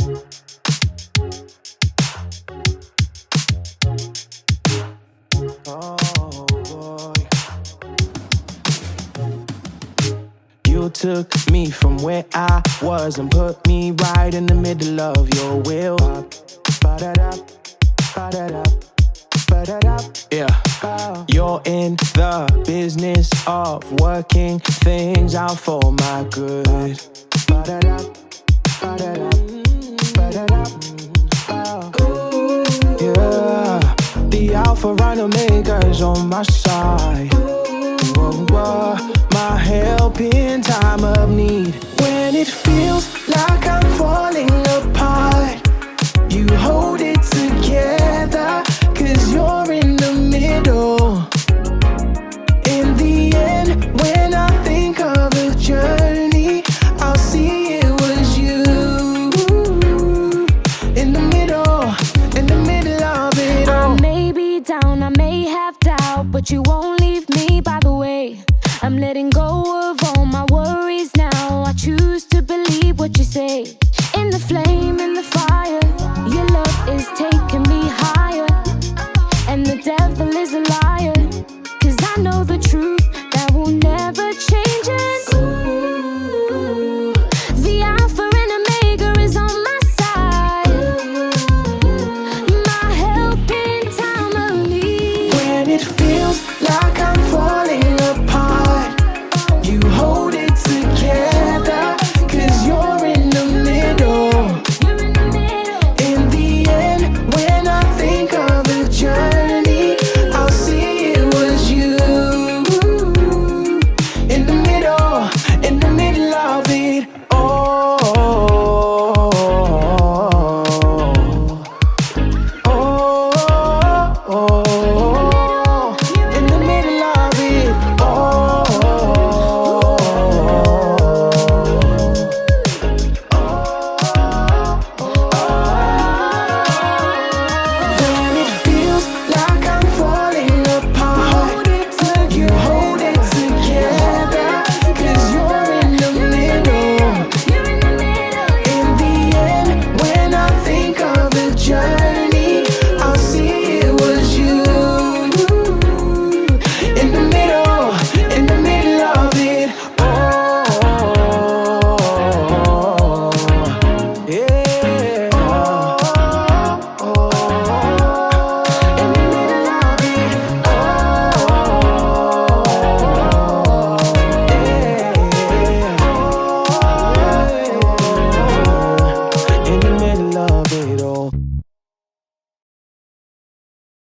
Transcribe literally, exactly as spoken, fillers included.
Oh boy. You took me from where I was and put me right in the middle of your wheel. Ba-da-da, ba-da-da, ba-da-da. Yeah, you're in the business of working things out for my good. Ba-da-da, ba-da-da, ba-da-da. Yeah, the Alpha and Omega's on my side. Whoa, whoa, my help in time of need. When it feels like I'm falling apart, you hold it together, 'cause you're in the middle. In the end, when I think of a journey, I'll see it was you. In the middle, in the middle of it all. I may be down, I may have doubt, but you won't leave me by the way. I'm letting go of all my worries now. I choose to believe what you say. In the flame, in the fire, your love is taking me